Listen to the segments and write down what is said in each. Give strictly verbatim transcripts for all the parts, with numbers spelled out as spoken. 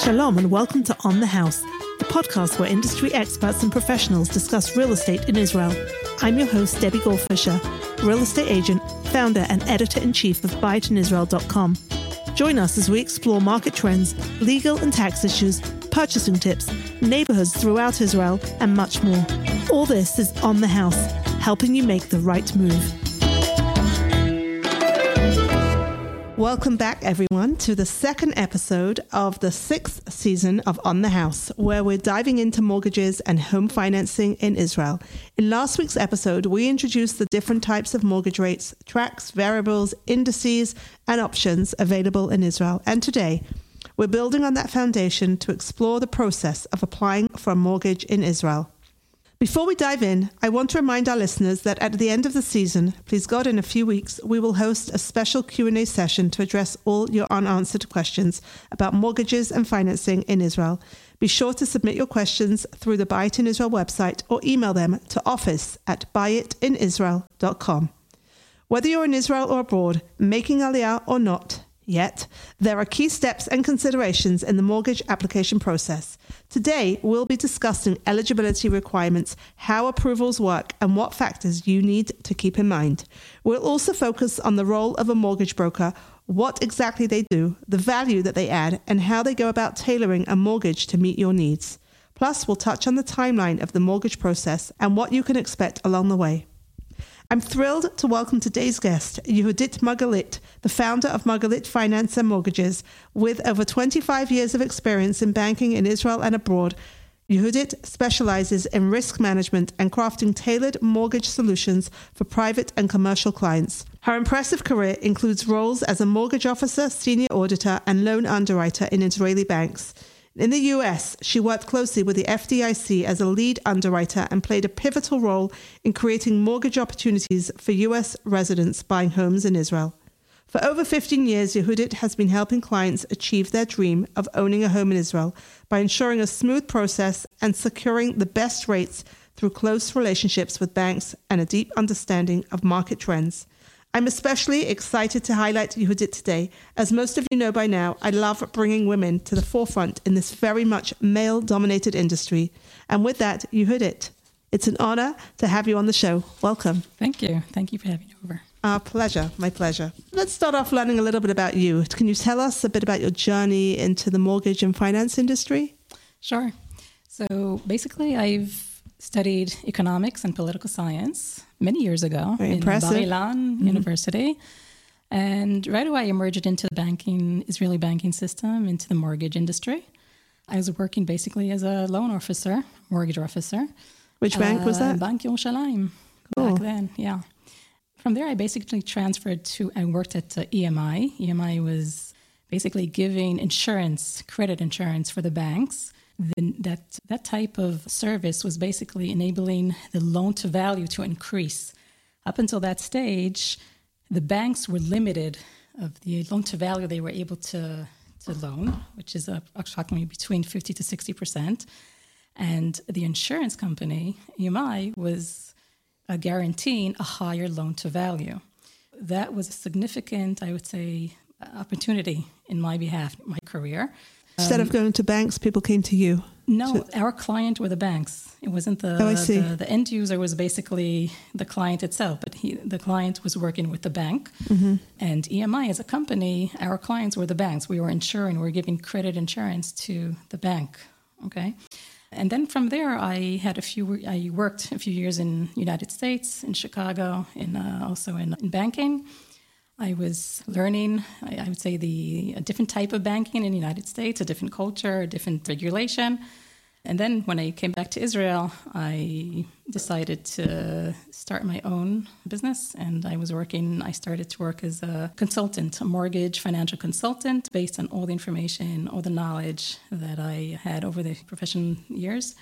Shalom and welcome to On the House, the podcast where industry experts and professionals discuss real estate in Israel. I'm your host, Debbie Goldfisher, real estate agent, founder and editor-in-chief of buy it in israel dot com. Join us as we explore market trends, legal and tax issues, purchasing tips, neighborhoods throughout Israel, and much more. All this is On the House, helping you make the right move. Welcome back, everyone, to the second episode of the sixth season of On the House, where we're diving into mortgages and home financing in Israel. In last week's episode, we introduced the different types of mortgage rates, tracks, variables, indices, and options available in Israel. And today, we're building on that foundation to explore the process of applying for a mortgage in Israel. Before we dive in, I want to remind our listeners that at the end of the season, please God, in a few weeks, we will host a special Q and A session to address all your unanswered questions about mortgages and financing in Israel. Be sure to submit your questions through the Buy It in Israel website or email them to office at buy it in israel dot com. Whether you're in Israel or abroad, making Aliyah or not yet, there are key steps and considerations in the mortgage application process. Today, we'll be discussing eligibility requirements, how approvals work, and what factors you need to keep in mind. We'll also focus on the role of a mortgage broker, what exactly they do, the value that they add, and how they go about tailoring a mortgage to meet your needs. Plus, we'll touch on the timeline of the mortgage process and what you can expect along the way. I'm thrilled to welcome today's guest, Yehudit Margalit, the founder of Margalit Finance and Mortgages. With over twenty-five years of experience in banking in Israel and abroad, Yehudit specializes in risk management and crafting tailored mortgage solutions for private and commercial clients. Her impressive career includes roles as a mortgage officer, senior auditor, and loan underwriter in Israeli banks. In the U S, she worked closely with the F D I C as a lead underwriter and played a pivotal role in creating mortgage opportunities for U S residents buying homes in Israel. For over fifteen years, Yehudit has been helping clients achieve their dream of owning a home in Israel by ensuring a smooth process and securing the best rates through close relationships with banks and a deep understanding of market trends. I'm especially excited to highlight Yehudit today. As most of you know by now, I love bringing women to the forefront in this very much male-dominated industry. And with that, Yehudit, it's an honor to have you on the show. Welcome. Thank you. Thank you for having me over. Our pleasure. My pleasure. Let's start off learning a little bit about you. Can you tell us a bit about your journey into the mortgage and finance industry? Sure. So basically, I've studied economics and political science many years ago Very in impressive. Bar-Ilan Mm-hmm. University. And right away, I emerged into the banking, Israeli banking system, into the mortgage industry. I was working basically as a loan officer, mortgage officer. Which bank uh, was that? Bank Yerushalayim. Cool. Back then, yeah. From there, I basically transferred to, I worked at uh, E M I. E M I was basically giving insurance, credit insurance for the banks. Then that that type of service was basically enabling the loan to value to increase. Up until that stage, the banks were limited of the loan to value they were able to, to loan, which is approximately between fifty to sixty percent. And the insurance company, E M I, was uh, guaranteeing a higher loan to value. That was a significant, I would say, opportunity in my behalf, my career. Instead Um, of going to banks, people came to you. No, to- our client were the banks. It wasn't the, Oh, I see. the the end user was basically the client itself, but he the client was working with the bank. Mm-hmm. And E M I as a company, our clients were the banks. We were insuring, we were giving credit insurance to the bank. Okay. And then from there, I had a few. I worked a few years in United States, in Chicago, in uh, also in, in banking. I was learning, I, I would say, the a different type of banking in the United States, a different culture, a different regulation. And then when I came back to Israel, I decided to start my own business. And I was working, I started to work as a consultant, a mortgage financial consultant, based on all the information, all the knowledge that I had over the professional years.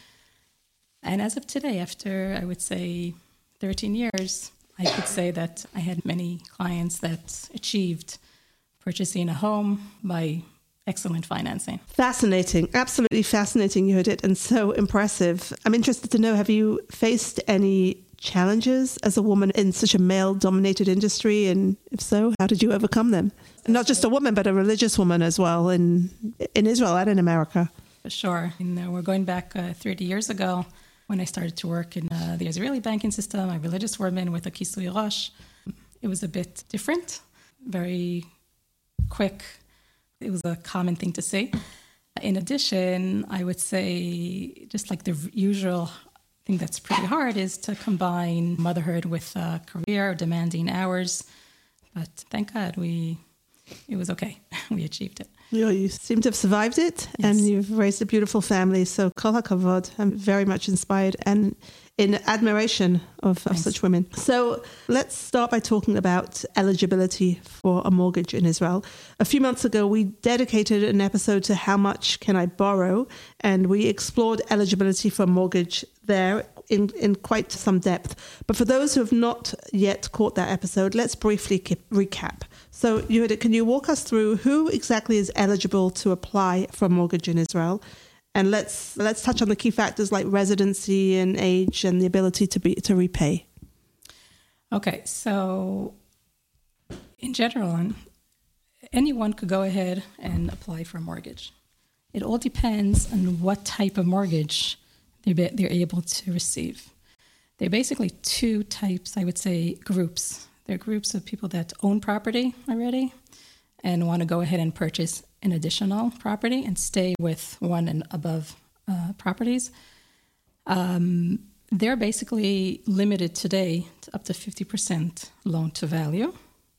And as of today, after, I would say, thirteen years, I could say that I had many clients that achieved purchasing a home by excellent financing. Fascinating. Absolutely fascinating, you heard it, and so impressive. I'm interested to know, have you faced any challenges as a woman in such a male-dominated industry? And if so, how did you overcome them? And not just a woman, but a religious woman as well in in Israel and in America. For sure. And, uh, we're going back uh, thirty years ago when I started to work in uh, the Israeli banking system, a religious woman with a kisui rosh. It was a bit different, very quick. It was a common thing to say. In addition, I would say just like the usual thing that's pretty hard is to combine motherhood with a career, demanding hours. But thank God we, it was okay. We achieved it. You, you seem to have survived it, yes. And you've raised a beautiful family. So kol hakavod, I'm very much inspired and in admiration of, of such women. So let's start by talking about eligibility for a mortgage in Israel. A few months ago, we dedicated an episode to how much can I borrow, and we explored eligibility for a mortgage there in, in quite some depth. But for those who have not yet caught that episode, let's briefly keep, recap. So, Yehuda, can you walk us through who exactly is eligible to apply for a mortgage in Israel? And let's let's touch on the key factors like residency and age and the ability to be to repay. Okay, so in general, anyone could go ahead and apply for a mortgage. It all depends on what type of mortgage they're, they're able to receive. There are basically two types, I would say, groups. There are groups of people that own property already and want to go ahead and purchase an additional property and stay with one and above uh, properties. Um, they're basically limited today to up to fifty percent loan to value.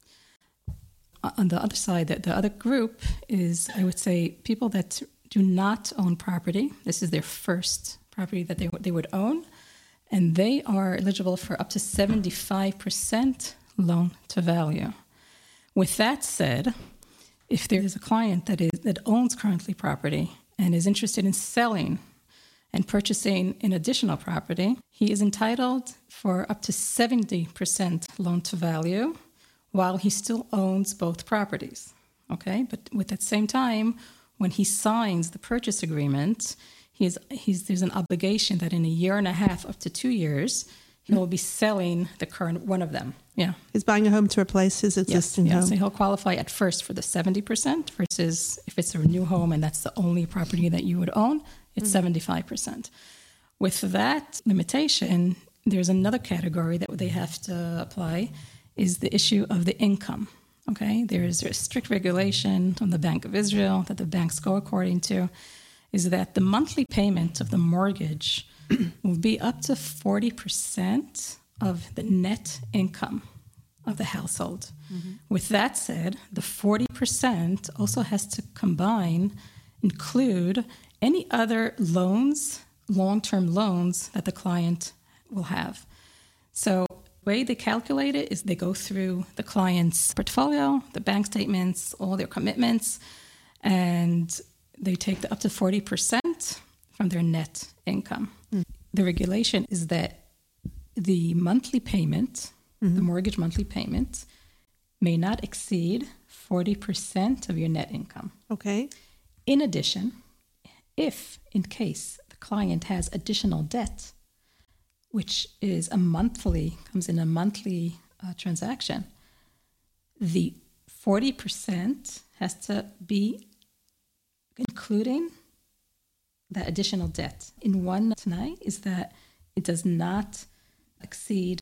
On the other side, the, the other group is, I would say, people that do not own property. This is their first property that they, they would own, and they are eligible for up to seventy-five percent loan to value. With that said, if there is a client that is that owns currently property and is interested in selling and purchasing an additional property, he is entitled for up to seventy percent loan to value while he still owns both properties. Okay, but with that same time, when he signs the purchase agreement, he's, he's, there's an obligation that in a year and a half up to two years, he will be selling the current one of them. Yeah. He's buying a home to replace his existing yes, home. Yeah, so he'll qualify at first for the seventy percent versus if it's a new home and that's the only property that you would own, it's mm-hmm. seventy-five percent. With that limitation, there's another category that they have to apply is the issue of the income. Okay, there is a strict regulation from the Bank of Israel that the banks go according to, is that the monthly payment of the mortgage will be up to forty percent of the net income of the household. Mm-hmm. With that said, the forty percent also has to combine, include any other loans, long-term loans that the client will have. So the way they calculate it is they go through the client's portfolio, the bank statements, all their commitments, and they take the up to forty percent from their net income. Mm. The regulation is that the monthly payment, mm-hmm. the mortgage monthly payment, may not exceed forty percent of your net income. Okay. In addition, if in case the client has additional debt, which is a monthly, comes in a monthly uh, transaction, the forty percent has to be including that additional debt. In one tonight is that it does not exceed,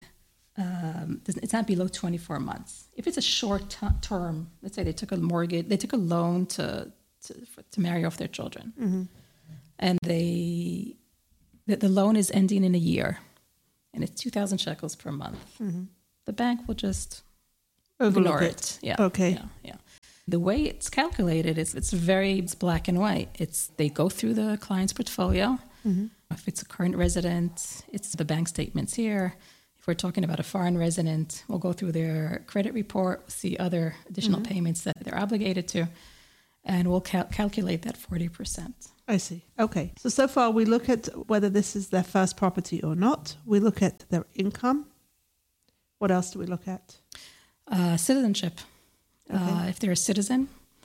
um, it's not below twenty-four months. If it's a short t- term, let's say they took a mortgage, they took a loan to to, to marry off their children, mm-hmm. and they the, the loan is ending in a year, and it's two thousand shekels per month. Mm-hmm. The bank will just overlook ignore it. it. Yeah. Okay. Yeah. Yeah. The way it's calculated is it's very it's black and white. It's they go through the client's portfolio. Mm-hmm. If it's a current resident, it's the bank statements here. If we're talking about a foreign resident, we'll go through their credit report, we'll see other additional mm-hmm. payments that they're obligated to, and we'll cal- calculate that forty percent. I see. Okay. So, so far we look at whether this is their first property or not. We look at their income. What else do we look at? Uh, citizenship. Okay. Uh, if they're a citizen,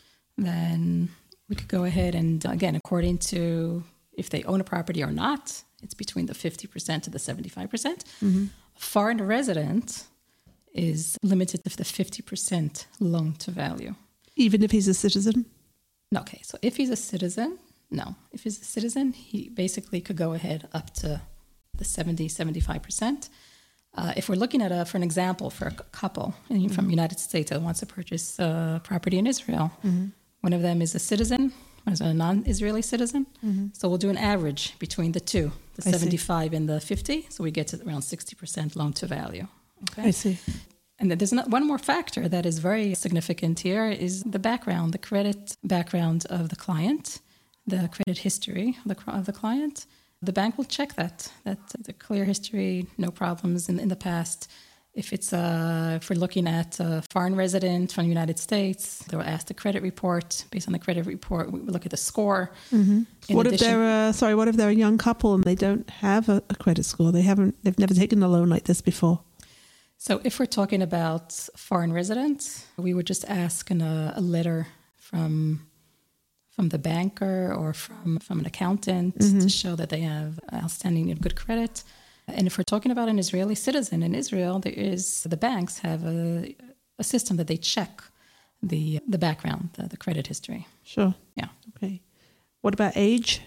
then we could go ahead and, again, according to if they own a property or not, it's between the fifty percent to the seventy-five percent. Mm-hmm. Foreign resident is limited to the fifty percent loan to value. Even if he's a citizen? Okay, so if he's a citizen, no. If he's a citizen, he basically could go ahead up to the seventy, seventy-five percent. Uh, if we're looking at, a, for an example, for a couple mm-hmm. from the United States that wants to purchase uh, property in Israel, mm-hmm. one of them is a citizen, one is a non-Israeli citizen. Mm-hmm. So we'll do an average between the two, the I seventy-five see. And the fifty. So we get to around sixty percent loan to value. Okay? I see. And then there's not, one more factor that is very significant here is the background, the credit background of the client, the credit history of the, of the client. The bank will check that, that the clear history, no problems in, in the past. If it's uh, if we're looking at a foreign resident from the United States, they'll ask the credit report. Based on the credit report, we look at the score. Mm-hmm. What addition, if they're uh, sorry? What if they're a young couple and they don't have a, a credit score? They haven't. They've never taken a loan like this before. So if we're talking about foreign residents, we would just ask in a, a letter from from the banker or from, from an accountant mm-hmm. to show that they have outstanding and good credit. And if we're talking about an Israeli citizen in Israel, there is the banks have a, a system that they check the the background, the, the credit history. Sure. Yeah. Okay. What about age?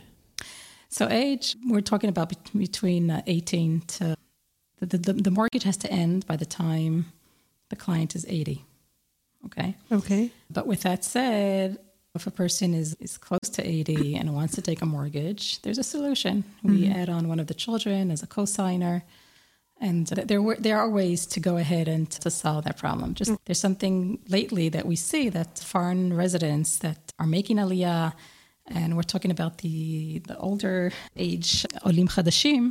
So age, we're talking about be- between uh, eighteen to the, the the mortgage has to end by the time the client is eighty. Okay. Okay. But with that said, if a person is, is close to eighty and wants to take a mortgage, there's a solution. We mm-hmm. add on one of the children as a co-signer. And there were, there are ways to go ahead and to solve that problem. Just mm-hmm. there's something lately that we see that foreign residents that are making aliyah, and we're talking about the, the older age olim chadashim,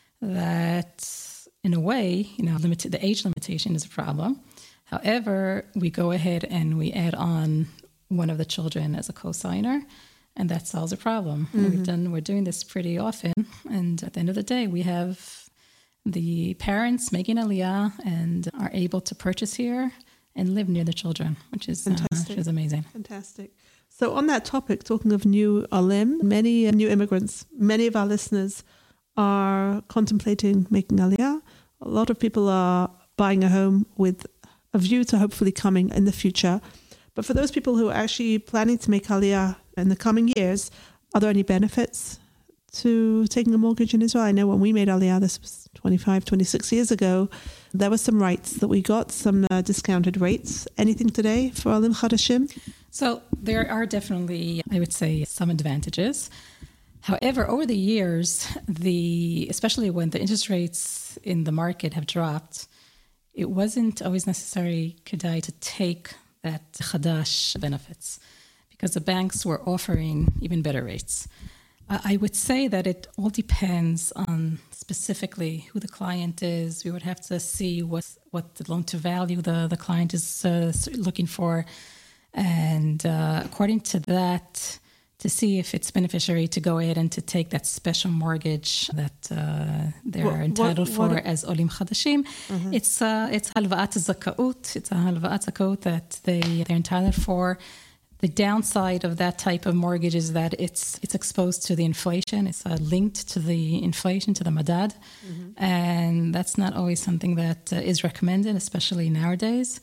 that in a way, you know, limited, the age limitation is a problem. However, we go ahead and we add on one of the children as a co-signer, and that solves a problem. Mm-hmm. And we've done, we're doing this pretty often. And at the end of the day, we have the parents making aliyah and are able to purchase here and live near the children, which is, uh, which is amazing. Fantastic. So on that topic, talking of new olim, many uh, new immigrants, many of our listeners are contemplating making aliyah. A lot of people are buying a home with a view to hopefully coming in the future. But for those people who are actually planning to make aliyah in the coming years, are there any benefits to taking a mortgage in Israel? I know when we made aliyah, this was twenty-five, twenty-six years ago, there were some rights that we got, some uh, discounted rates. Anything today for olim chadashim? So there are definitely, I would say, some advantages. However, over the years, the especially when the interest rates in the market have dropped, it wasn't always necessary kedai to take that chadash benefits because the banks were offering even better rates. I would say that it all depends on specifically who the client is. We would have to see what what the loan to value the, the client is uh, looking for. And uh, according to that, to see if it's beneficiary to go ahead and to take that special mortgage that uh, they're what, entitled what, what, for as olim chadashim. Mm-hmm. It's uh, it's halva'at zakaut. It's a halva'at zakaut that they they're entitled for. The downside of that type of mortgage is that it's it's exposed to the inflation. It's uh, linked to the inflation, to the madad, mm-hmm. and that's not always something that uh, is recommended, especially nowadays.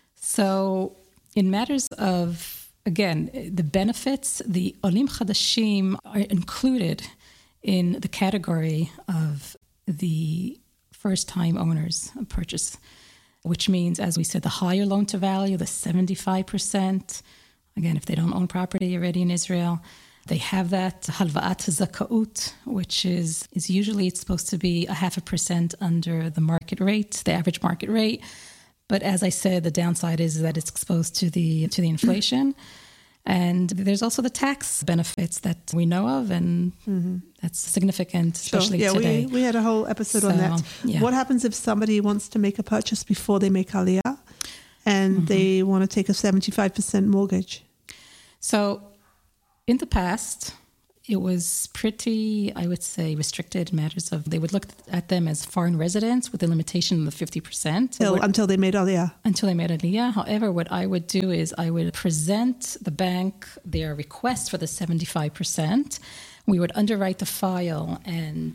So, in matters of again, the benefits, the olim chadashim are included in the category of the first-time owners of purchase, which means, as we said, the higher loan to value, the seventy-five percent. Again, if they don't own property already in Israel, they have that halva'at zakaut, which is, is usually it's supposed to be a half a percent under the market rate, the average market rate. But as I said, the downside is that it's exposed to the to the inflation. And there's also the tax benefits that we know of, and mm-hmm. that's significant, especially sure. yeah, today. We, we had a whole episode so, on that. Yeah. What happens if somebody wants to make a purchase before they make aliyah and mm-hmm. they want to take a seventy-five percent mortgage? So in the past, it was pretty, I would say, restricted in matters of, they would look at them as foreign residents with a limitation of the fifty percent. Until, until they made aliyah. Until they made aliyah. However, what I would do is I would present the bank their request for the seventy-five percent. We would underwrite the file and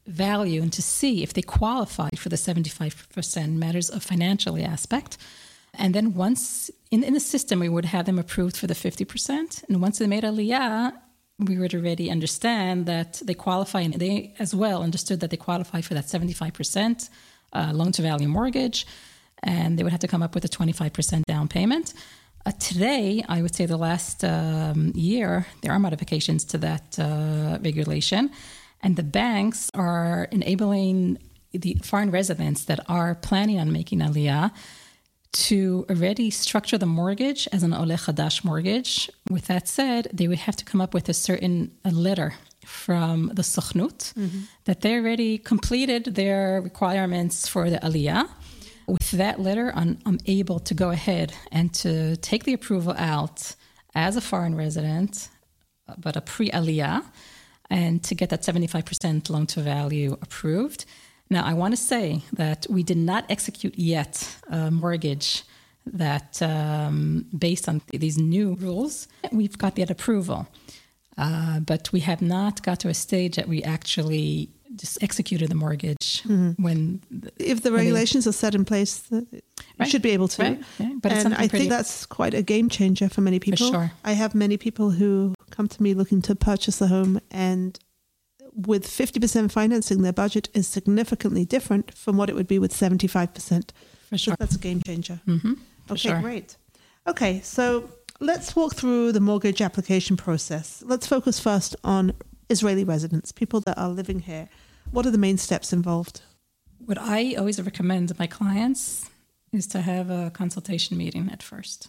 value and to see if they qualified for the seventy-five percent matters of financially aspect. And then once in, in the system, we would have them approved for the fifty percent. And once they made Aliyah, we would already understand that they qualify, and they as well understood that they qualify for that seventy-five percent uh, loan-to-value mortgage, and they would have to come up with a twenty-five percent down payment. Uh, today, I would say the last um, year, there are modifications to that uh, regulation, and the banks are enabling the foreign residents that are planning on making Aliyah to already structure the mortgage as an Oleh Chadash mortgage. With that said, they would have to come up with a certain a letter from the Sochnut mm-hmm. that they already completed their requirements for the Aliyah. With that letter, I'm, I'm able to go ahead and to take the approval out as a foreign resident, but a pre-Aliyah, and to get that seventy-five percent loan-to-value approved. Now, I want to say that we did not execute yet a mortgage that, um, based on th- these new rules, we've got that approval. Uh, but we have not got to a stage that we actually just executed the mortgage mm-hmm. when... The, if the regulations they, are set in place, you right, should be able to. Right, yeah, but and I pretty, think that's quite a game changer for many people. For sure. I have many people who come to me looking to purchase a home, and with fifty percent financing, their budget is significantly different from what it would be with seventy-five percent. For sure. So that's a game changer. Mm-hmm. For okay, sure. Great. Okay, so let's walk through the mortgage application process. Let's focus first on Israeli residents, people that are living here. What are the main steps involved? What I always recommend my clients is to have a consultation meeting at first.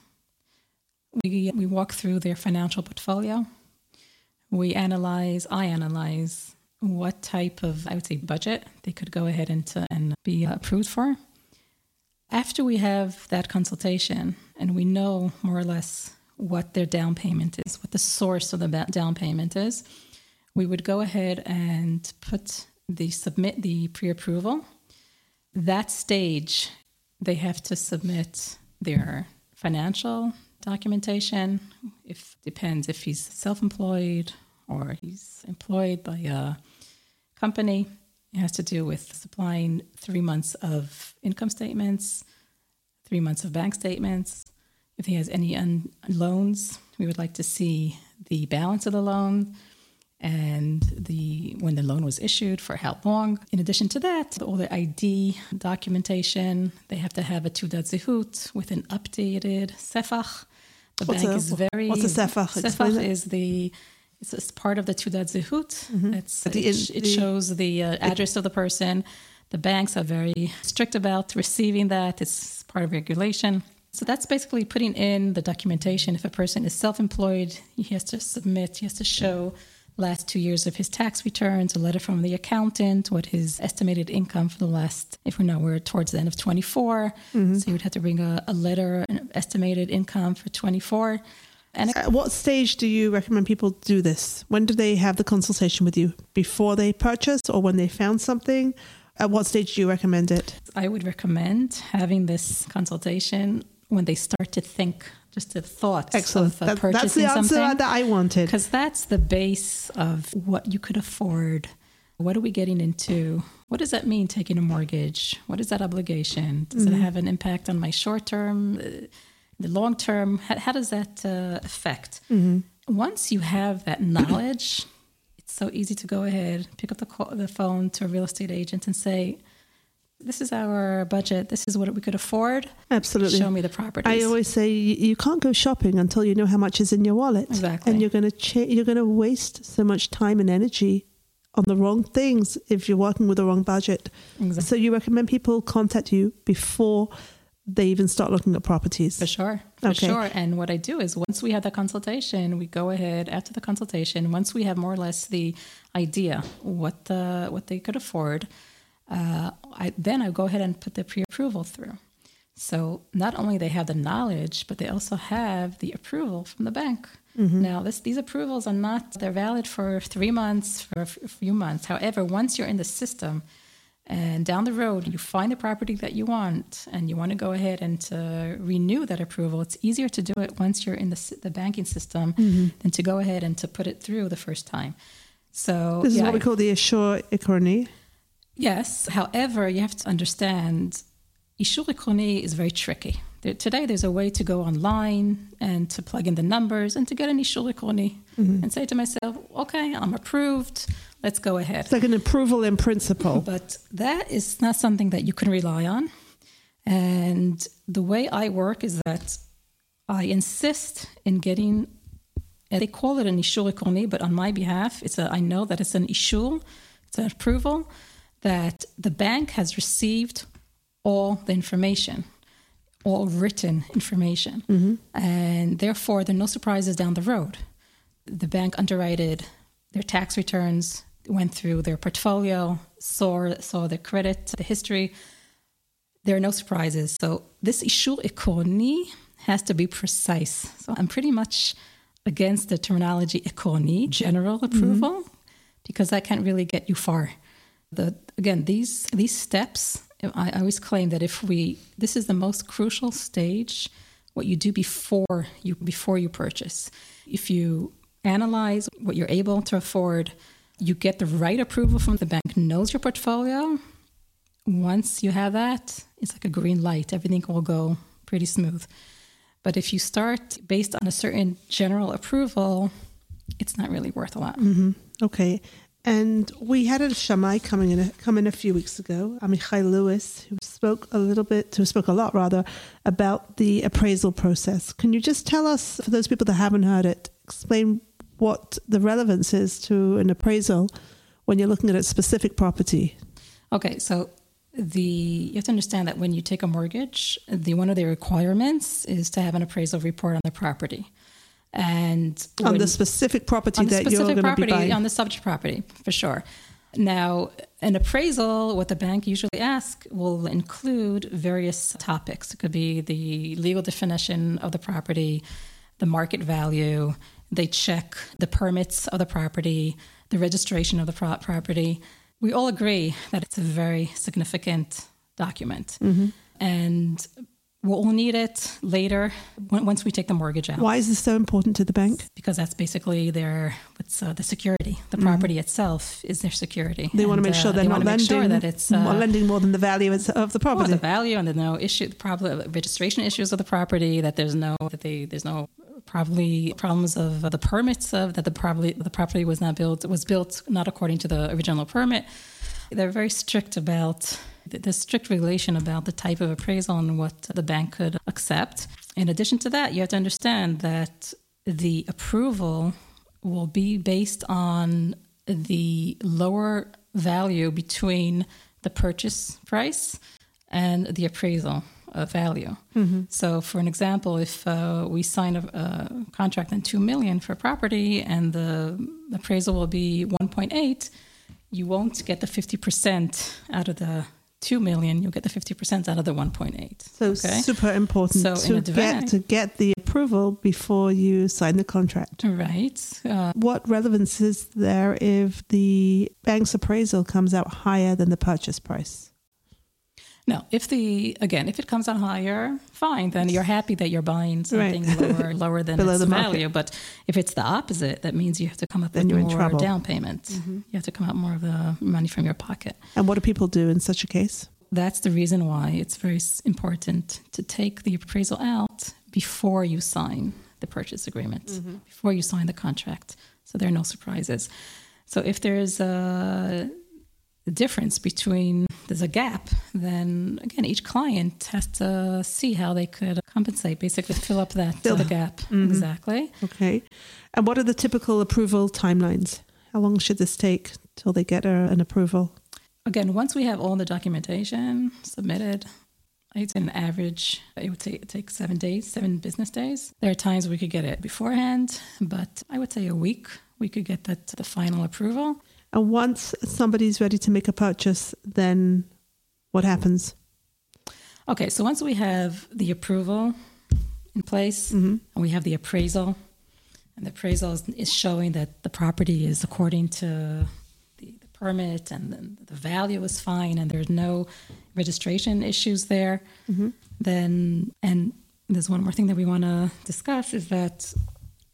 We we walk through their financial portfolio. We analyze, I analyze what type of, I would say, budget they could go ahead and, to, and be approved for. After we have that consultation and we know more or less what their down payment is, what the source of the down payment is, we would go ahead and put the submit the pre-approval. That stage, they have to submit their financial documentation. If depends if he's self-employed or he's employed by a company. It has to do with supplying three months of income statements, three months of bank statements. If he has any un- loans, we would like to see the balance of the loan and the when the loan was issued, for how long. In addition to that, all the I D documentation, they have to have a Tudat Zehut with an updated Sefach. The what's bank a, is very... What's a Sefach? Sefach is the... It's, it's part of the Tudat Zehut. Mm-hmm. It's, the, it, it shows the uh, address it, of the person. The banks are very strict about receiving that. It's part of regulation. So that's basically putting in the documentation. If a person is self-employed, he has to submit, he has to show last two years of his tax returns, a letter from the accountant, what his estimated income for the last, if we know we're towards the end of twenty-four. Mm-hmm. So you would have to bring a, a letter, an estimated income for twenty-four. And at what stage do you recommend people do this? When do they have the consultation with you? Before they purchase or when they found something? At what stage do you recommend it? I would recommend having this consultation when they start to think, just the thoughts Excellent. of uh, that, purchasing that's the answer something. that I wanted. Because that's the base of what you could afford. What are we getting into? What does that mean, taking a mortgage? What is that obligation? Does mm-hmm. it have an impact on my short term, the long term? How, how does that uh, affect? Mm-hmm. Once you have that knowledge, it's so easy to go ahead, pick up the, call, the phone to a real estate agent and say, this is our budget. This is what we could afford. Absolutely. Show me the properties. I always say you, you can't go shopping until you know how much is in your wallet. Exactly. And you're going to cha- you're going to waste so much time and energy on the wrong things if you're working with the wrong budget. Exactly. So you recommend people contact you before they even start looking at properties. For sure. For okay. sure. And what I do is once we have the consultation, we go ahead after the consultation, once we have more or less the idea what the what they could afford, Uh, I, then I go ahead and put the pre-approval through. So not only they have the knowledge, but they also have the approval from the bank. Mm-hmm. Now, this, these approvals are not, they're valid for three months, for a, f- a few months. However, once you're in the system and down the road, you find the property that you want and you want to go ahead and to renew that approval, it's easier to do it once you're in the, the banking system mm-hmm. than to go ahead and to put it through the first time. So This is yeah, what we call the Assure Economy. Yes. However, you have to understand, Ishur Ikroni is very tricky. There, today, there's a way to go online and to plug in the numbers and to get an Ishur Ikroni mm-hmm. and say to myself, okay, I'm approved. Let's go ahead. It's like an approval in principle. But that is not something that you can rely on. And the way I work is that I insist in getting, they call it an Ishur Ikroni, but on my behalf, it's a, I know that it's an Ishur, it's an approval, that the bank has received all the information, all written information. Mm-hmm. And therefore, there are no surprises down the road. The bank underwrote their tax returns, went through their portfolio, saw, saw the credit, the history. There are no surprises. So this Ishur Ikroni has to be precise. So I'm pretty much against the terminology Ikroni, general approval, mm-hmm. because that can't really get you far. The, again, these these steps, I always claim that if we, this is the most crucial stage, what you do before you before you purchase. If you analyze what you're able to afford, you get the right approval from the bank, knows your portfolio. Once you have that, it's like a green light. Everything will go pretty smooth. But if you start based on a certain general approval, it's not really worth a lot. Mm-hmm. Okay. And we had a Shammai coming in a, come in a few weeks ago, Amichai Lewis, who spoke a little bit, who spoke a lot rather, about the appraisal process. Can you just tell us, for those people that haven't heard it, explain what the relevance is to an appraisal when you're looking at a specific property? Okay, so the you have to understand that when you take a mortgage, the one of the requirements is to have an appraisal report on the property. And on the specific property that specific you're going property, to be buying. On the subject property, for sure. Now, an appraisal, what the bank usually asks, will include various topics. It could be the legal definition of the property, the market value. They check the permits of the property, the registration of the pro- property. We all agree that it's a very significant document. Mm-hmm. And we'll need it later once we take the mortgage out. Why is this so important to the bank? Because that's basically their what's uh, the security. The mm-hmm. property itself is their security. They and, want to make sure they're they not lending, sure that it's, uh, lending more than the value of the property. Well, the value and there's no issue, the problem, registration issues of the property. That there's no that they there's no probably problems of uh, the permits of that the property the property was not built was built not according to the original permit. They're very strict about. There's strict regulation about the type of appraisal and what the bank could accept. In addition to that, you have to understand that the approval will be based on the lower value between the purchase price and the appraisal uh, value. Mm-hmm. So for an example, if uh, we sign a, a contract on two million dollars for property and the appraisal will be one point eight, you won't get the fifty percent out of the two million, you'll get the fifty percent out of the one point eight. So okay? Super important so to, get, to get the approval before you sign the contract. Right. Uh, what relevance is there if the bank's appraisal comes out higher than the purchase price? No, if the, again, if it comes out higher, fine, then you're happy that you're buying something right. lower, lower than its value. But if it's the opposite, that means you have to come up then with you're more in trouble. down payment. Mm-hmm. You have to come out more of the money from your pocket. And what do people do in such a case? That's the reason why it's very important to take the appraisal out before you sign the purchase agreement, mm-hmm. before you sign the contract. So there are no surprises. So if there's a difference between, there's a gap, then again, each client has to see how they could compensate, basically fill up that fill the gap. Mm-hmm. Exactly. Okay. And what are the typical approval timelines? How long should this take till they get a, an approval? Again, once we have all the documentation submitted, I'd say an average, it would take, take seven days, seven business days. There are times we could get it beforehand, but I would say a week, we could get that the final approval. And once somebody's ready to make a purchase, then what happens? Okay, so once we have the approval in place, mm-hmm. and we have the appraisal, and the appraisal is, is showing that the property is according to the, the permit and the, the value is fine and there's no registration issues there, mm-hmm. then, and there's one more thing that we want to discuss is that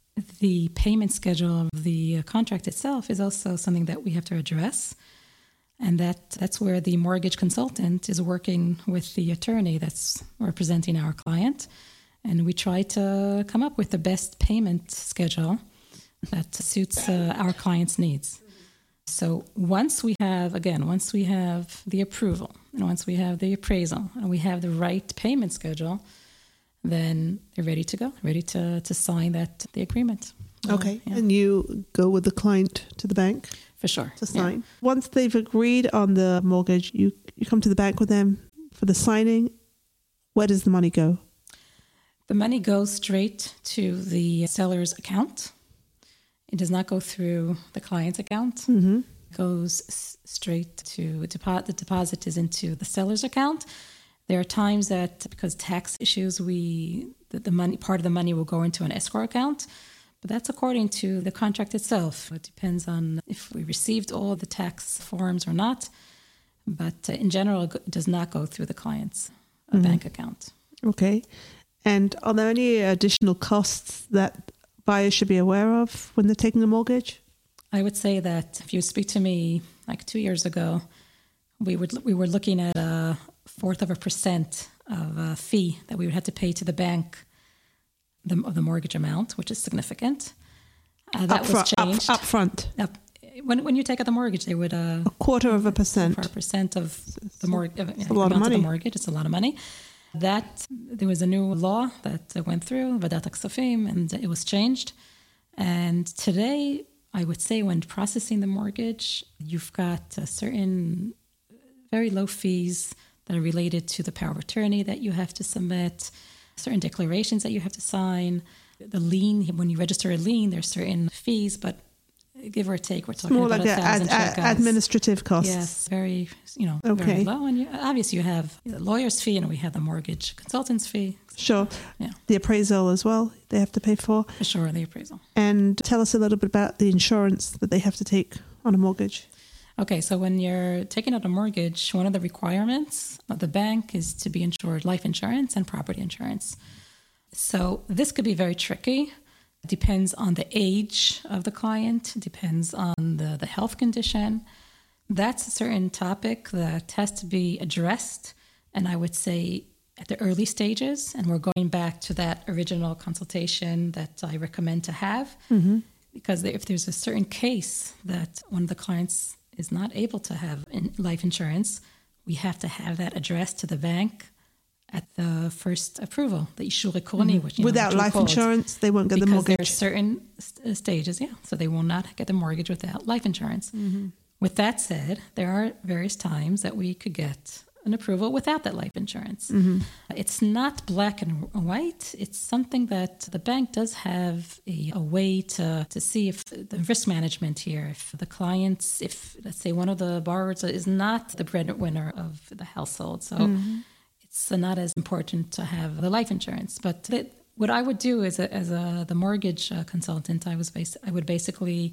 the payment schedule of the contract itself is also something that we have to address. And that, that's where the mortgage consultant is working with the attorney that's representing our client. And we try to come up with the best payment schedule that suits uh, our client's needs. So once we have, again, once we have the approval, and once we have the appraisal, and we have the right payment schedule, then they're ready to go, ready to, to sign that the agreement. Okay. Uh, yeah. And you go with the client to the bank? For sure. To sign. Yeah. Once they've agreed on the mortgage, you, you come to the bank with them for the signing. Where does the money go? The money goes straight to the seller's account. It does not go through the client's account. Mm-hmm. It goes s- straight to deposit. The deposit is into the seller's account. There are times that because tax issues, we the, the money part of the money will go into an escrow account. But that's according to the contract itself. It depends on if we received all the tax forms or not. But uh, in general, it does not go through the client's uh, Mm-hmm. bank account. Okay. And are there any additional costs that buyers should be aware of when they're taking a mortgage? I would say that if you speak to me like two years ago, we would we were looking at a fourth of a percent of a fee that we would have to pay to the bank the, of the mortgage amount, which is significant. Uh, that up was front, changed. Up, up front. Up, when when you take out the mortgage, they would uh, A quarter of a percent. for a percent of the mortgage. a lot of money. Of the mortgage. It's a lot of money. That there was a new law that went through Vadat HaKsafim, and it was changed. And today, I would say, when processing the mortgage, you've got a certain very low fees that are related to the power of attorney that you have to submit, certain declarations that you have to sign. The lien, when you register a lien, there's certain fees, but give or take, we're talking More about like a a thousand ad, ad, shekels. administrative costs. Yes, very, you know, Okay. very low. And you, obviously you have the lawyer's fee and we have the mortgage consultant's fee. Sure. Yeah. The appraisal as well, they have to pay for. For sure, the appraisal. And tell us a little bit about the insurance that they have to take on a mortgage. Okay, so when you're taking out a mortgage, one of the requirements of the bank is to be insured life insurance and property insurance. So this could be very tricky. It depends on the age of the client, depends on the, the health condition. That's a certain topic that has to be addressed, and I would say at the early stages, and we're going back to that original consultation that I recommend to have, mm-hmm. because if there's a certain case that one of the clients is not able to have in life insurance, we have to have that addressed to the bank at the first approval, the Ishur Ekroni, mm-hmm. which you know, without which life called, insurance, they won't get because the mortgage. there are certain st- stages, yeah, so they will not get the mortgage without life insurance. Mm-hmm. With that said, there are various times that we could get an approval without that life insurance. Mm-hmm. It's not black and white. It's something that the bank does have a, a way to, to see if the risk management here, if the clients, if let's say one of the borrowers is not the breadwinner of the household. So mm-hmm. it's not as important to have the life insurance. But the, what I would do as a, as a the mortgage uh, consultant, I was bas- I would basically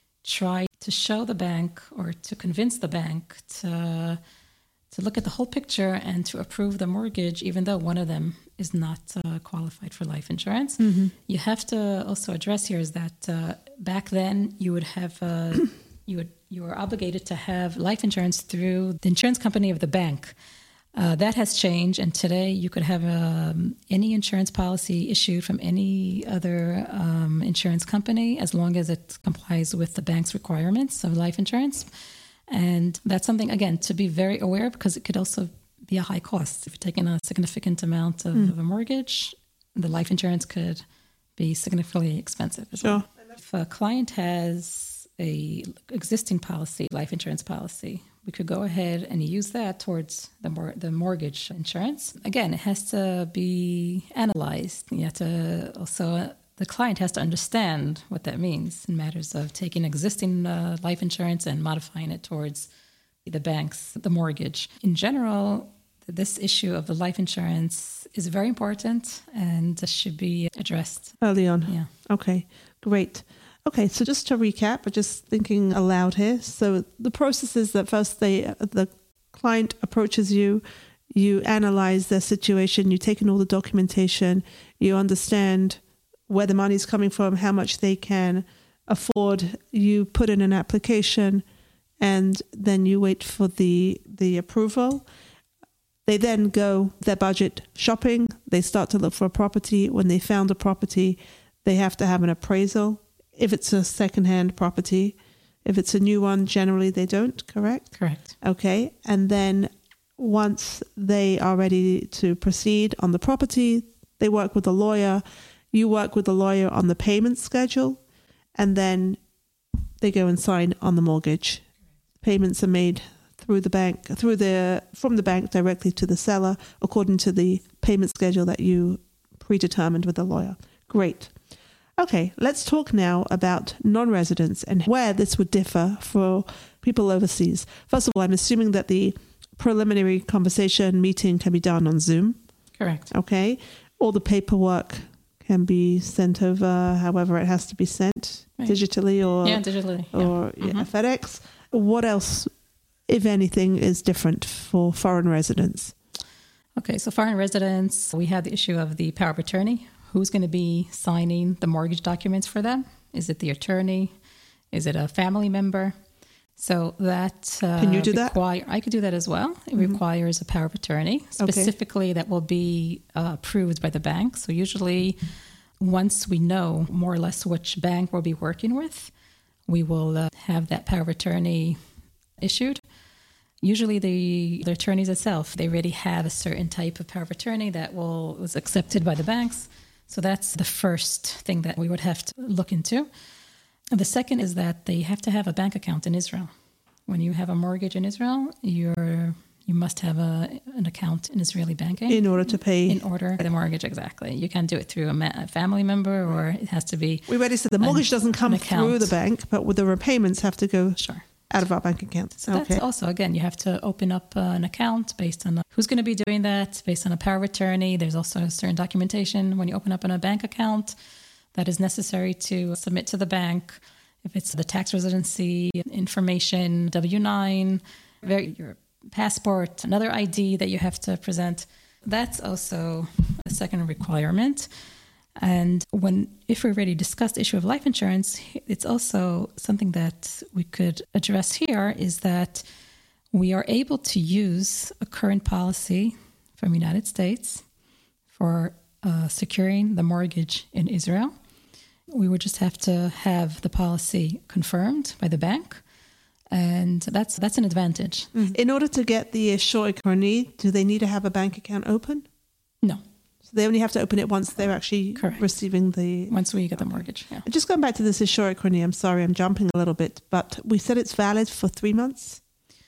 try to show the bank or to convince the bank to to look at the whole picture and to approve the mortgage, even though one of them is not uh, qualified for life insurance. Mm-hmm. You have to also address here is that uh, back then you would have uh, you would you were obligated to have life insurance through the insurance company of the bank. Uh, that has changed, and today you could have um, any insurance policy issued from any other um, insurance company as long as it complies with the bank's requirements of life insurance. And that's something, again, to be very aware of, because it could also be a high cost. If you're taking a significant amount of, mm. of a mortgage, the life insurance could be significantly expensive as sure. well. If a client has a existing policy, life insurance policy, we could go ahead and use that towards the mor- the mortgage insurance. Again, it has to be analyzed. You have to also, the client has to understand what that means in matters of taking existing uh, life insurance and modifying it towards the bank's, the mortgage. In general, this issue of the life insurance is very important and should be addressed early on. Yeah. Okay, great. Okay, so just to recap, I'm just thinking aloud here. So the process is that first they, the client approaches you, you analyze their situation, you take in all the documentation, you understand where the money's coming from, how much they can afford, you put in an application, and then you wait for the the approval. They then go their budget shopping. They start to look for a property. When they found a property, they have to have an appraisal. If it's a secondhand property, if it's a new one, generally they don't, correct? Correct. Okay. And then once they are ready to proceed on the property, they work with a lawyer. You work with the lawyer on the payment schedule, and then they go and sign on the mortgage. Payments are made through the bank, through the from the bank directly to the seller, according to the payment schedule that you predetermined with the lawyer. Great. Okay, let's talk now about non-residents and where this would differ for people overseas. First of all, I'm assuming that the preliminary conversation meeting can be done on Zoom. Correct. Okay. All the paperwork can be sent over, however it has to be sent, right. digitally or yeah, digitally, or yeah. Mm-hmm. yeah, FedEx. What else, if anything, is different for foreign residents? Okay, so foreign residents, we have the issue of the power of attorney. Who's going to be signing the mortgage documents for them? Is it the attorney? Is it a family member? So that uh, can you do require, that? I could do that as well. It mm-hmm. requires a power of attorney, specifically okay. that will be uh, approved by the bank. So usually, once we know more or less which bank we'll be working with, we will uh, have that power of attorney issued. Usually, the, the attorneys itself, they already have a certain type of power of attorney that will was accepted by the banks. So that's the first thing that we would have to look into. And the second is that they have to have a bank account in Israel. When you have a mortgage in Israel, you're you must have a an account in Israeli banking in order to pay in order the mortgage. Exactly, you can't do it through a, ma- a family member, or it has to be. We already said the mortgage an, doesn't come through the bank, but with the repayments have to go sure. out of our bank account. So okay. that's also, again, you have to open up uh, an account based on uh, who's going to be doing that, based on a power of attorney. There's also a certain documentation when you open up in a bank account that is necessary to submit to the bank. If it's the tax residency information, W nine, very, your passport, another I D that you have to present, that's also a second requirement. And when, if we already discussed the issue of life insurance, it's also something that we could address here is that we are able to use a current policy from the United States for uh, securing the mortgage in Israel. We would just have to have the policy confirmed by the bank. And that's that's an advantage. Mm-hmm. In order to get the Shor Ekroni, do they need to have a bank account open? No. They only have to open it once they're actually Correct. receiving the... Once we get the mortgage, yeah. Just going back to this Shor Ekroni, I'm sorry, I'm jumping a little bit, but we said it's valid for three months?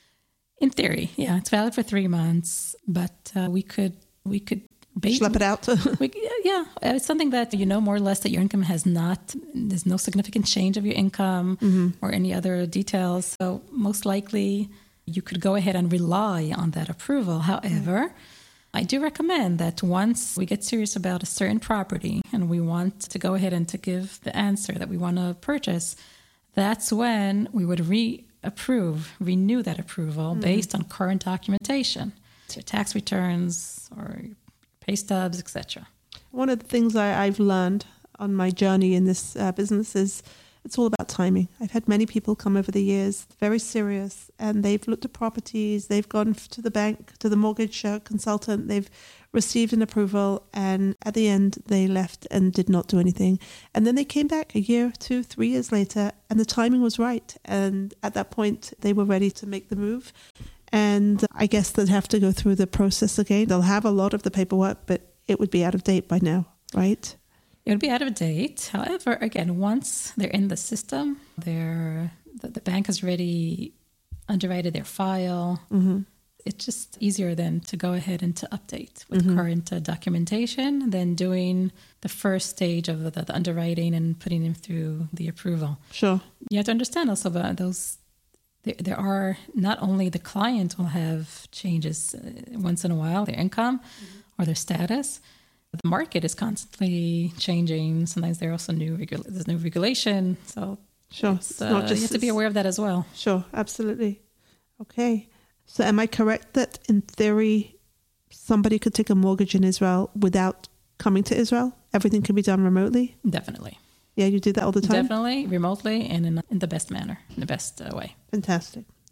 In theory, yeah, it's valid for three months, but uh, we could... we could bait, Schlep it out? we, yeah, it's something that you know more or less that your income has not... There's no significant change of your income mm-hmm. or any other details. So most likely you could go ahead and rely on that approval. However... Yeah. I do recommend that once we get serious about a certain property and we want to go ahead and to give the answer that we want to purchase, that's when we would re-approve, renew that approval mm-hmm. based on current documentation, so your tax returns or your pay stubs, et cetera. One of the things I, I've learned on my journey in this uh, business is it's all about timing. I've had many people come over the years, very serious, and they've looked at properties, they've gone to the bank, to the mortgage uh, consultant, they've received an approval, and at the end they left and did not do anything. And then they came back a year, two, three years later, and the timing was right. And at that point, they were ready to make the move. And I guess they'd have to go through the process again. They'll have a lot of the paperwork, but it would be out of date by now, right? It would be out of date. However, again, once they're in the system, they're, the, the bank has already underwritten their file. Mm-hmm. It's just easier then to go ahead and to update with mm-hmm. current uh, documentation than doing the first stage of the, the underwriting and putting them through the approval. Sure. You have to understand also about those. There, there are not only the client will have changes uh, once in a while, their income mm-hmm. or their status. The market is constantly changing. Sometimes there are also new regula- there's new regulation. So sure, it's uh, not just, you have to be aware of that as well. Sure, absolutely. Okay. So am I correct that in theory, somebody could take a mortgage in Israel without coming to Israel? Everything can be done remotely? Definitely. Yeah, you do that all the time? Definitely, remotely, and in, in the best manner, in the best uh, way. Fantastic.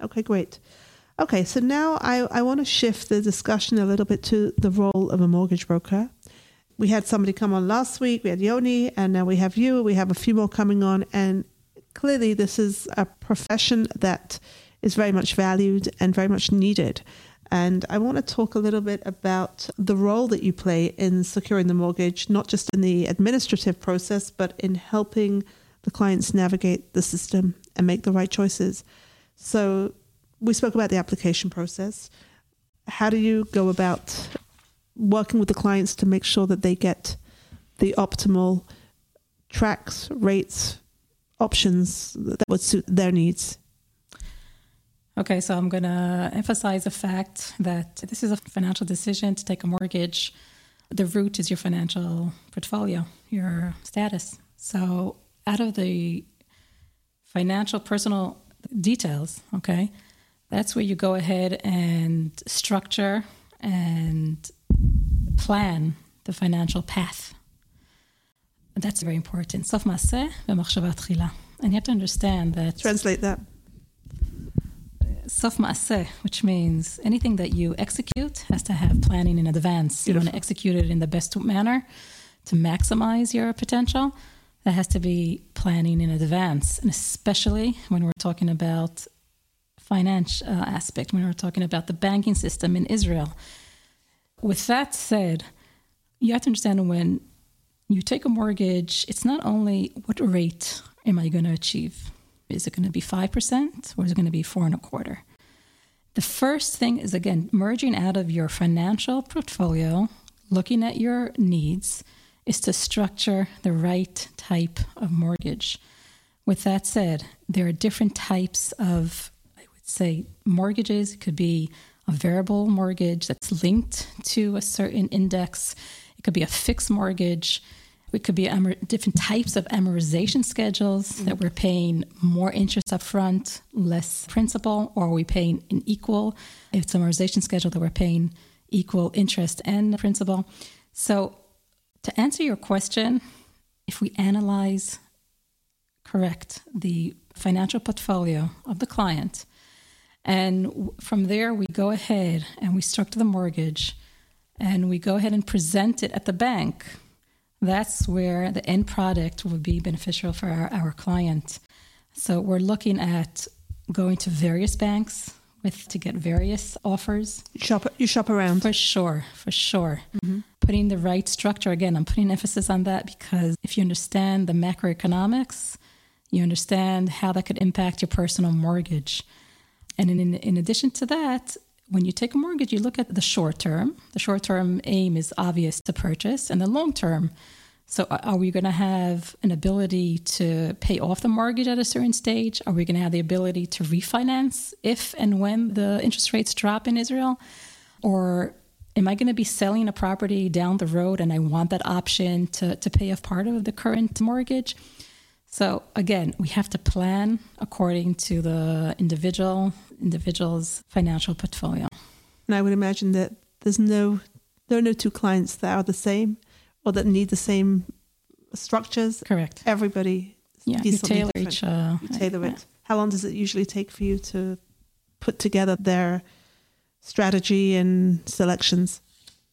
Okay, great. Okay, so now I, I want to shift the discussion a little bit to the role of a mortgage broker. We had somebody come on last week, we had Yoni, and now we have you. We have a few more coming on, and clearly this is a profession that is very much valued and very much needed. And I want to talk a little bit about the role that you play in securing the mortgage, not just in the administrative process, but in helping the clients navigate the system and make the right choices. So we spoke about the application process. How do you go about working with the clients to make sure that they get the optimal tracks, rates, options that would suit their needs? Okay, so I'm going to emphasize the fact that this is a financial decision to take a mortgage. The root is your financial portfolio, your status. So out of the financial personal details, okay, that's where you go ahead and structure and plan the financial path. That's very important. Sof maaseh v'machshava tchila. And you have to understand that... Translate that. Sof maaseh, which means anything that you execute has to have planning in advance. Beautiful. You want to execute it in the best manner to maximize your potential. That has to be planning in advance, and especially when we're talking about finance uh, aspect, when we're talking about the banking system in Israel. With that said, you have to understand when you take a mortgage, it's not only what rate am I going to achieve. Is it going to be five percent or is it going to be four and a quarter? The first thing is, again, merging out of your financial portfolio, looking at your needs, is to structure the right type of mortgage. With that said, there are different types of, I would say, mortgages. It could be a variable mortgage that's linked to a certain index. It could be a fixed mortgage. It could be amor- different types of amortization schedules mm-hmm. that we're paying more interest up front, less principal, or are we paying an equal? If it's an amortization schedule that we're paying equal interest and principal. So to answer your question, if we analyze correct the financial portfolio of the client, and from there we go ahead and we structure the mortgage and we go ahead and present it at the bank, that's where the end product will be beneficial for our, our client. So we're looking at going to various banks with to get various offers. You shop, you shop around. For sure, for sure. Mm-hmm. Putting the right structure. Again, I'm putting emphasis on that because if you understand the macroeconomics, you understand how that could impact your personal mortgage. And in, in addition to that, when you take a mortgage, you look at the short term. The short term aim is obvious to purchase, and the long term. So are we going to have an ability to pay off the mortgage at a certain stage? Are we going to have the ability to refinance if and when the interest rates drop in Israel? Or am I going to be selling a property down the road and I want that option to, to pay off part of the current mortgage? So again, we have to plan according to the individual individual's financial portfolio. And I would imagine that there's no there are no two clients that are the same or that need the same structures. Correct. Everybody yeah, needs you something tailor different. each. Uh, you tailor yeah. it. How long does it usually take for you to put together their strategy and selections?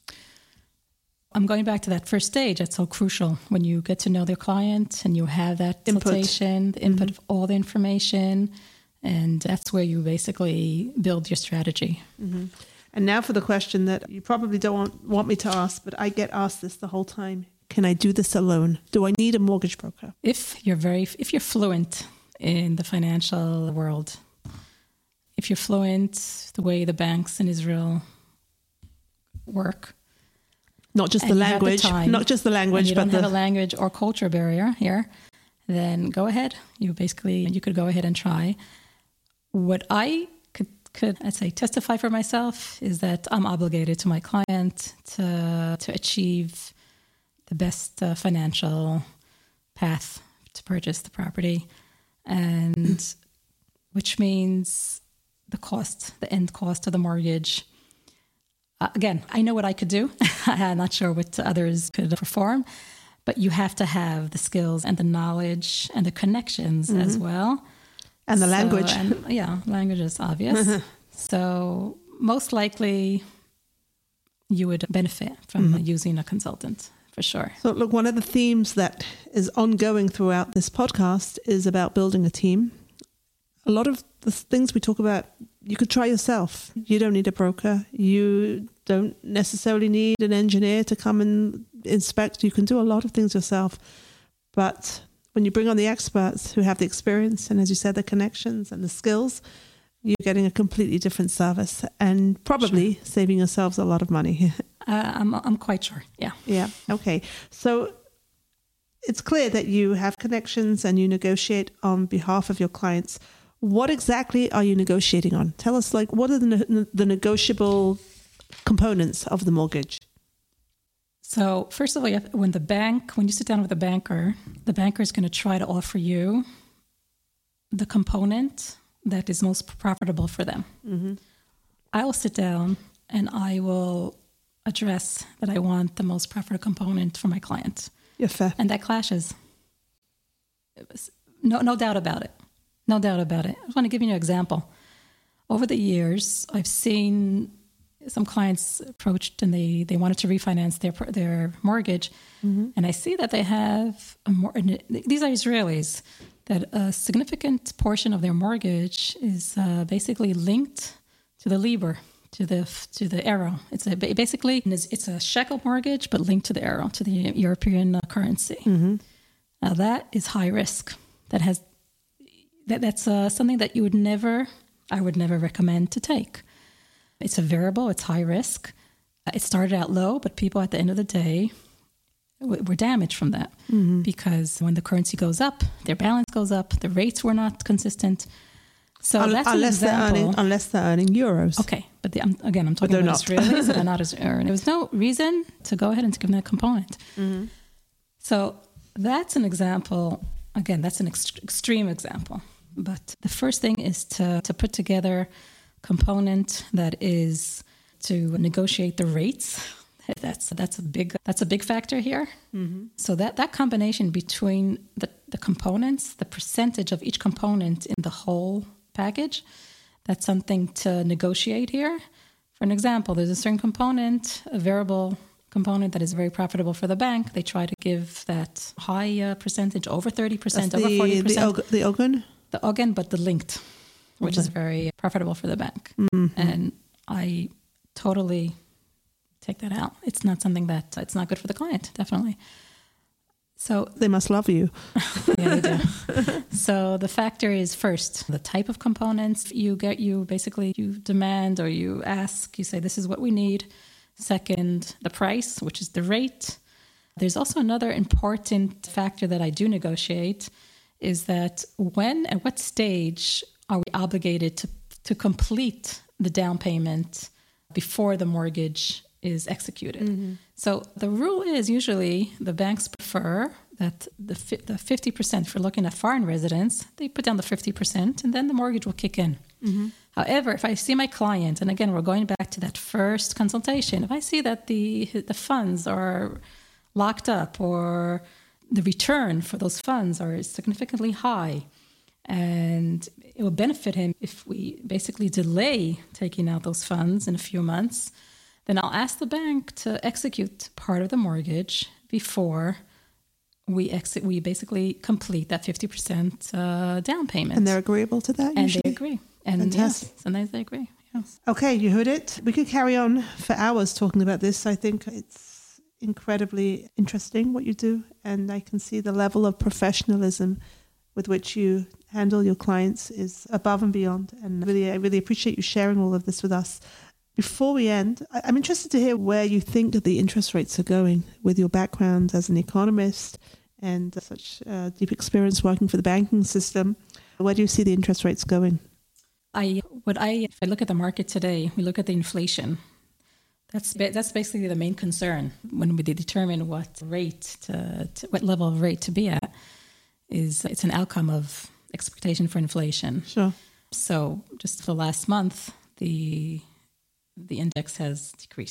I'm going back to that first stage. That's so crucial when you get to know their client and you have that input. consultation, the input Mm-hmm. of all the information, and that's where you basically build your strategy. Mm-hmm. And now for the question that you probably don't want, want me to ask, but I get asked this the whole time. Can I do this alone? Do I need a mortgage broker? If you're very, if you're fluent in the financial world, if you're fluent the way the banks in Israel work, Not just the language, the time, not just the language, and you but don't the have a language or culture barrier here, then go ahead. You basically, you could go ahead and try. What I could, could I'd say, testify for myself is that I'm obligated to my client to to achieve the best uh, financial path to purchase the property, and which means the cost, the end cost of the mortgage. Uh, again, I know what I could do. I'm not sure what others could perform, but you have to have the skills and the knowledge and the connections mm-hmm. as well. And the So, language. and, yeah, language is obvious. So most likely you would benefit from mm-hmm. using a consultant, for sure. So look, one of the themes that is ongoing throughout this podcast is about building a team. A lot of the things we talk about, you could try yourself. You don't need a broker. You don't necessarily need an engineer to come and inspect. You can do a lot of things yourself. But when you bring on the experts who have the experience and, as you said, the connections and the skills, you're getting a completely different service and probably sure. saving yourselves a lot of money. uh, I'm, I'm quite sure. Yeah. Yeah. Okay. So it's clear that you have connections and you negotiate on behalf of your clients. What exactly are you negotiating on? Tell us, like, what are the, the negotiable components of the mortgage? So first of all, you have, when the bank, when you sit down with a banker, the banker is going to try to offer you the component that is most profitable for them. Mm-hmm. I will sit down and I will address that I want the most profitable component for my client. Yeah, fair. And that clashes. It was, no, no doubt about it. No doubt about it. I just want to give you an example. Over the years, I've seen some clients approached and they, they wanted to refinance their their mortgage. Mm-hmm. And I see that they have, a more, these are Israelis, that a significant portion of their mortgage is uh, basically linked to the Libor, to the to the euro. It's a basically it's a shekel mortgage, but linked to the euro, to the European uh, currency. Mm-hmm. Now that is high risk. That has that that's uh, something that you would never, I would never recommend to take. It's a variable. It's high risk. It started out low, but people at the end of the day were damaged from that mm-hmm. because when the currency goes up, their balance goes up. The rates were not consistent. So Un- that's unless an example. They're earning, unless they're earning euros. Okay, but the, um, again, I'm talking about Israelis that are not as earning. There was no reason to go ahead and to give them that component. Mm-hmm. So that's an example. Again, that's an ex- extreme example. But the first thing is to to put together a component that is to negotiate the rates. That's that's a big that's a big factor here. Mm-hmm. So that, that combination between the, the components, the percentage of each component in the whole package, that's something to negotiate here. For an example, there's a certain component, a variable component that is very profitable for the bank. They try to give that high uh, percentage, over thirty percent, that's over the, forty percent. The, the Ogun? The Ogun, but the linked, which okay. is very profitable for the bank. Mm-hmm. And I totally take that out. It's not something that, it's not good for the client, definitely. So they must love you. Yeah, they do. So the factor is first, the type of components you get, you basically, you demand or you ask, you say, this is what we need. Second, the price, which is the rate. There's also another important factor that I do negotiate is that when, at what stage are we obligated to, to complete the down payment before the mortgage is executed. Mm-hmm. So the rule is usually the banks prefer that the the fifty percent, if you're looking at foreign residents, they put down the fifty percent and then the mortgage will kick in. Mm-hmm. However, if I see my client, and again, we're going back to that first consultation, if I see that the the funds are locked up or the return for those funds are significantly high, and it will benefit him if we basically delay taking out those funds in a few months, then I'll ask the bank to execute part of the mortgage before we exit. We basically complete that fifty percent uh, down payment. And they're agreeable to that, And usually? they agree. And Fantastic. Yes, sometimes they agree. Yes. Okay, you heard it. We could carry on for hours talking about this. I think it's incredibly interesting what you do, and I can see the level of professionalism with which you handle your clients is above and beyond. And really, I really appreciate you sharing all of this with us. Before we end, I'm interested to hear where you think that the interest rates are going with your background as an economist and such uh, deep experience working for the banking system. Where do you see the interest rates going? I what I if I look at the market today, we look at the inflation. That's that's basically the main concern when we determine what rate to, to what level of rate to be at. Is it's an outcome of expectation for inflation. Sure. So just for the last month, the the index has decreased.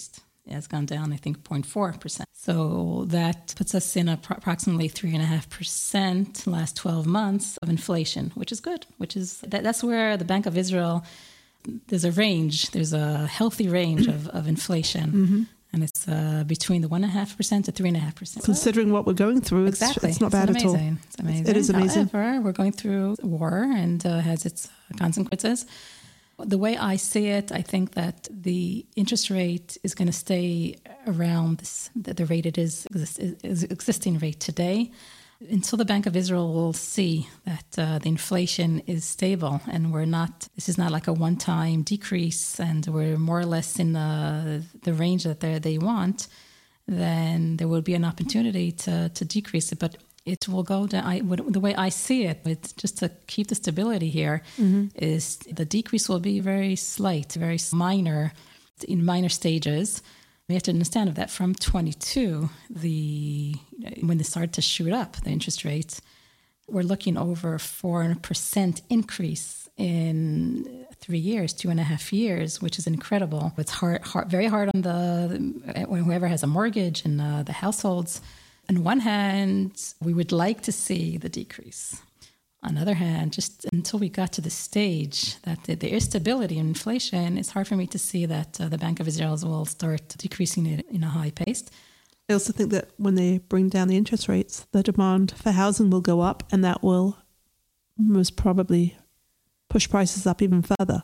has gone down, I think, zero point four percent. So that puts us in a, approximately three point five percent last twelve months of inflation, which is good, which is that, that's where the Bank of Israel, there's a range, there's a healthy range of, of inflation. Mm-hmm. And it's uh, between the one point five percent to three point five percent. Considering what we're going through, it's, exactly. it's not it's bad amazing. at all. It's amazing. It is amazing. However, we're going through war and uh, has its consequences. The way I see it, I think that the interest rate is going to stay around this, the, the rate it is, is, is existing rate today until the Bank of Israel will see that uh, the inflation is stable and we're not, this is not like a one-time decrease and we're more or less in the, the range that they want, then there will be an opportunity to, to decrease it. But it will go down. I, the way I see it, it's just to keep the stability here, mm-hmm. is the decrease will be very slight, very minor, in minor stages. We have to understand that from twenty-two, the when they started to shoot up, the interest rates, we're looking over four percent increase in three years, two and a half years, which is incredible. It's hard, hard very hard on the whoever has a mortgage and uh, the households. On one hand, we would like to see the decrease. On the other hand, just until we got to the stage that there is stability in inflation, it's hard for me to see that uh, the Bank of Israel will start decreasing it in a high pace. I also think that when they bring down the interest rates, the demand for housing will go up, and that will most probably push prices up even further.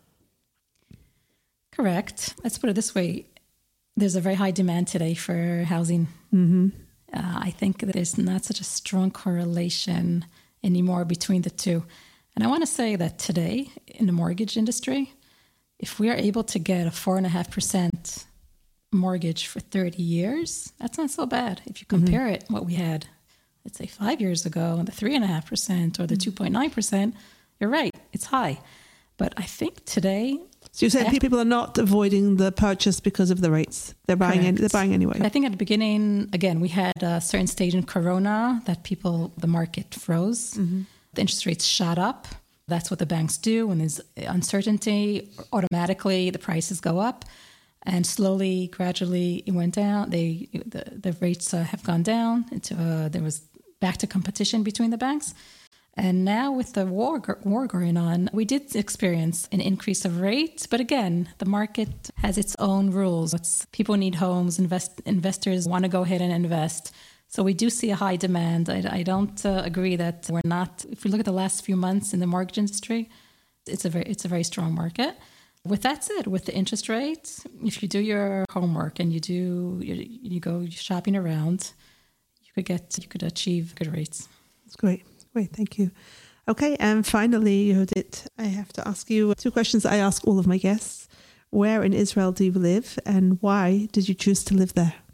Correct. Let's put it this way. There's a very high demand today for housing. Mm-hmm. Uh, I think that there's not such a strong correlation anymore between the two. And I want to say that today in the mortgage industry, if we are able to get a four and a half percent mortgage for thirty years, that's not so bad. If you compare mm-hmm. it, what we had, let's say five years ago, and the three and a half percent or the two point nine percent, you're right, it's high. But I think today, so you're saying after, people are not avoiding the purchase because of the rates. They're buying any, they're buying anyway. I think at the beginning, again, we had a certain stage in Corona that people, the market froze. Mm-hmm. The interest rates shot up. That's what the banks do. When there's uncertainty, automatically the prices go up. And slowly, gradually, it went down. They The, the rates uh, have gone down. Into, uh, there was back to competition between the banks. And now with the war war going on, we did experience an increase of rates. But again, the market has its own rules. It's, people need homes. Invest, investors want to go ahead and invest. So we do see a high demand. I, I don't uh, agree that we're not. If we look at the last few months in the mortgage industry, it's a very it's a very strong market. With that said, with the interest rates, if you do your homework and you do you, you go shopping around, you could get you could achieve good rates. That's great. Great, thank you. Okay, and finally, Yehudit, I have to ask you two questions I ask all of my guests. Where in Israel do you live, and why did you choose to live there?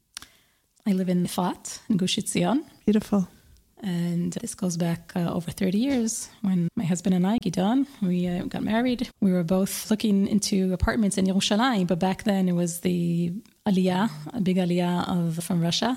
I live in Fat, in Gush Etzion. Beautiful. And this goes back uh, over thirty years. When my husband and I, Gidon, we uh, got married. We were both looking into apartments in Yerushalayim, but back then it was the Aliyah, a big Aliyah of, from Russia.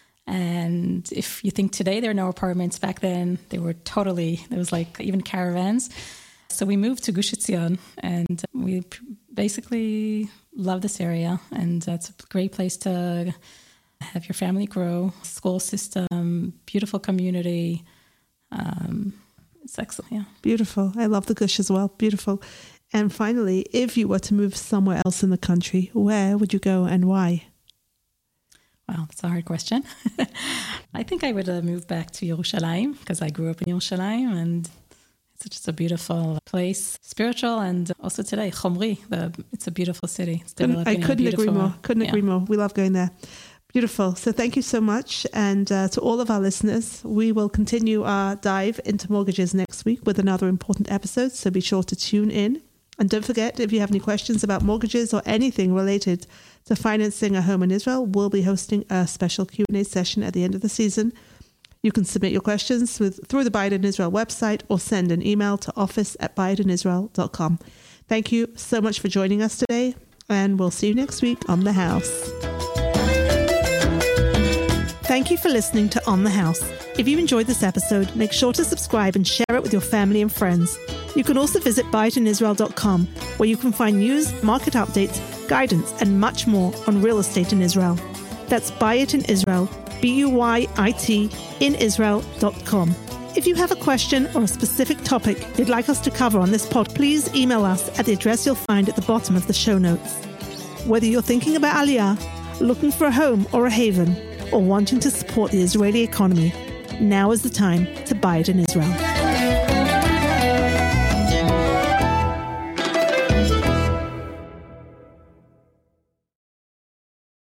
And if you think today there are no apartments, back then they were totally, there was like even caravans. So we moved to Gush Etzion, and we basically love this area. And it's a great place to have your family grow, school system, beautiful community. Um, it's excellent, yeah. Beautiful. I love the Gush as well. Beautiful. And finally, if you were to move somewhere else in the country, where would you go and why? Wow, that's a hard question. I think I would uh, move back to Yerushalayim because I grew up in Yerushalayim, and it's just a beautiful place, spiritual, and also today, Chomri, the, it's a beautiful city. It's I couldn't agree more. Couldn't yeah. agree more. We love going there. Beautiful. So thank you so much. And uh, to all of our listeners, we will continue our dive into mortgages next week with another important episode. So be sure to tune in. And don't forget, if you have any questions about mortgages or anything related to financing a home in Israel, we'll be hosting a special Q and A session at the end of the season. You can submit your questions with, through the Biden Israel website or send an email to office at biden israel dot com. Thank you so much for joining us today, and we'll see you next week on The House. Thank you for listening to On the House. If you enjoyed this episode, make sure to subscribe and share it with your family and friends. You can also visit biden israel dot com, where you can find news, market updates, guidance, and much more on real estate in Israel. That's Buy It in Israel, B U Y I T, in Israel dot com. If you have a question or a specific topic you'd like us to cover on this pod, please email us at the address you'll find at the bottom of the show notes. Whether you're thinking about Aliyah, looking for a home or a haven, or wanting to support the Israeli economy, now is the time to buy it in Israel.